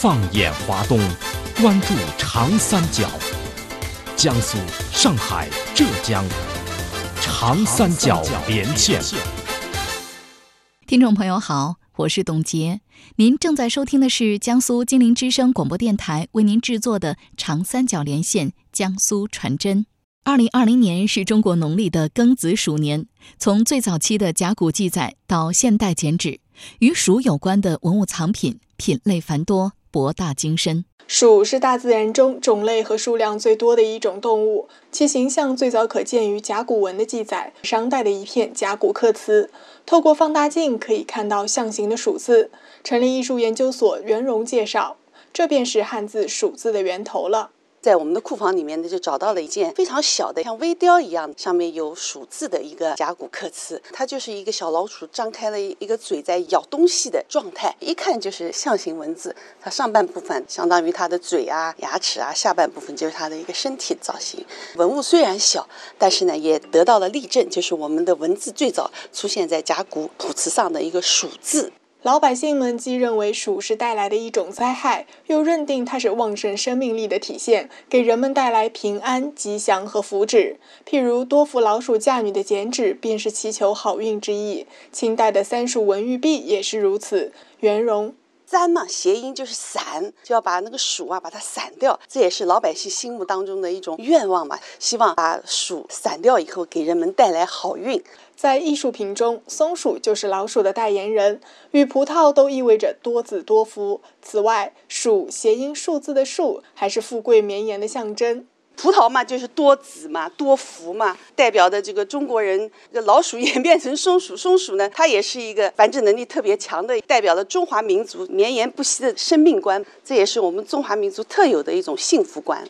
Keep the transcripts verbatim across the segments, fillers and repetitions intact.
放眼华东，关注长三角，江苏、上海、浙江，长三角连线。 听众朋友好，我是董洁，您正在收听的是江苏金陵之声广播电台为您制作的长三角连线江苏传真。二零二零年是中国农历的庚子鼠年，从最早期的甲骨记载到现代剪纸，与鼠有关的文物藏品品类繁多，博大精深。 鼠是大自然中种类和数量最多的一种动物，其形象最早可见于甲骨文的记载，商代的一片甲骨刻词。透过放大镜可以看到象形的鼠字。成立艺术研究所袁荣介绍，这便是汉字鼠字的源头了。 在我们的库房里面呢，就找到了一件非常小的像微雕一样，上面有鼠字的一个甲骨刻词。它就是一个小老鼠张开了一个嘴在咬东西的状态，一看就是象形文字。它上半部分相当于它的嘴啊、牙齿啊，下半部分就是它的一个身体造型。文物虽然小，但是呢也得到了例证，就是我们的文字最早出现在甲骨谱词上的一个鼠字。 老百姓们既认为鼠是带来的一种灾害，又认定它是旺盛生命力的体现，给人们带来平安、吉祥和福祉。譬如多幅老鼠嫁女的剪纸，便是祈求好运之意。清代的三鼠文玉璧也是如此。袁荣。 簪嘛，谐音就是散，就要把那个鼠啊把它散掉，这也是老百姓心目当中的一种愿望嘛，希望把鼠散掉以后给人们带来好运。 在艺术品中，松鼠就是老鼠的代言人，与葡萄都意味着多子多福。此外，鼠谐音数字的数，还是富贵绵延的象征。 葡萄嘛，就是多子嘛，多福嘛，代表的这个中国人，这个老鼠演变成松鼠，松鼠呢，它也是一个繁殖能力特别强的，代表了中华民族绵延不息的生命观，这也是我们中华民族特有的一种幸福观。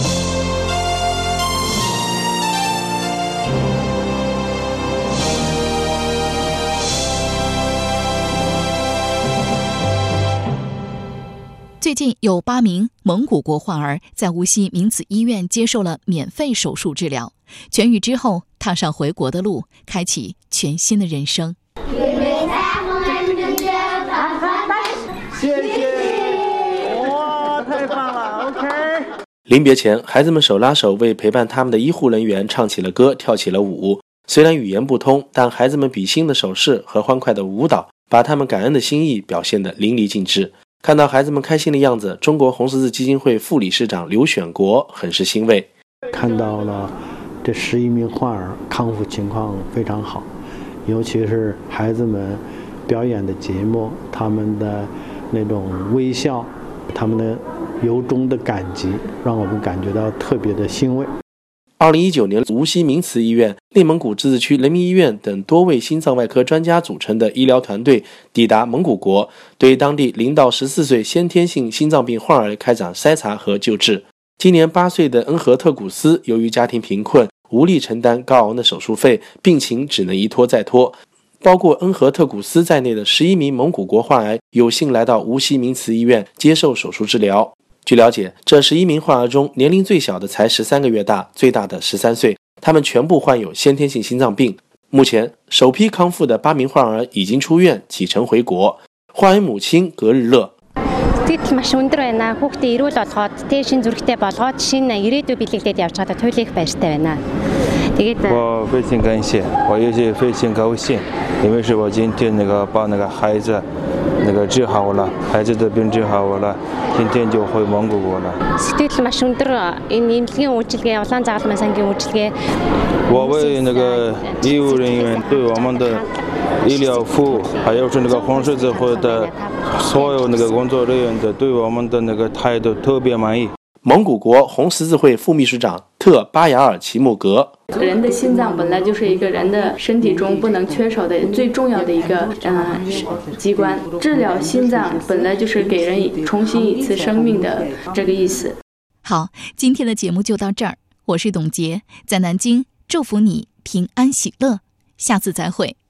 最近有八名蒙古国患儿在无锡明慈医院接受了免费手术治疗，痊愈之后踏上回国的路，开启全新的人生。 谢谢，哇，太棒了 ，OK。 临别前，孩子们手拉手为陪伴他们的医护人员唱起了歌，跳起了舞。虽然语言不通，但孩子们比心的手势和欢快的舞蹈，把他们感恩的心意表现得淋漓尽致。看到孩子们开心的样子，中国红十字基金会副理事长刘选国很是欣慰。 看到了这十一名患儿康复情况非常好，尤其是孩子们表演的节目，他们的那种微笑，他们的由衷的感激，让我们感觉到特别的欣慰。 二零一九年，无锡明慈医院、内蒙古自治区人民医院等多位心脏外科专家组成的医疗团队抵达蒙古国，对当地零到十四岁先天性心脏病患儿开展筛查和救治。今年八岁的恩和特古斯由于家庭贫困，无力承担高昂的手术费，病情只能一拖再拖。包括恩和特古斯在内的十一名蒙古国患儿有幸来到无锡明慈医院接受手术治疗。据了解，这十一名患儿中，年龄最小的才十三个月大，最大的十三岁，他们全部患有先天性心脏病。目前，首批康复的八名患儿已经出院，启程回国。患儿母亲葛日乐。 Сэтгэл маш өндөр байна. Хүүхдээ эрүүл болгоод, тэ шин зүрхтэй болгоод, шинэ ирээдүй бэлэгдээд явж чадаад туйлын их баяртай байна. 我非常感谢，我也是非常高兴，因为是我今天那个把那个孩子那个治好了，孩子的病治好了，今天就回蒙古国了。 Сэтгэл маш өндөр. Энэ эмнэлгийн үйлчилгээ, улаан загалмай сангийн үйлчилгээ. 我为那个医务人员对我们的医疗服务，还有是那个红十字会的所有那个工作人员的对我们的那个态度特别满意。 蒙古国红十字会副秘书长特巴雅尔齐木格。 人的心脏本来就是一个人的身体中不能缺少的最重要的一个呃机关，治疗心脏本来就是给人重新一次生命的这个意思。 好，今天的节目就到这儿，我是董洁，在南京祝福你平安喜乐，下次再会。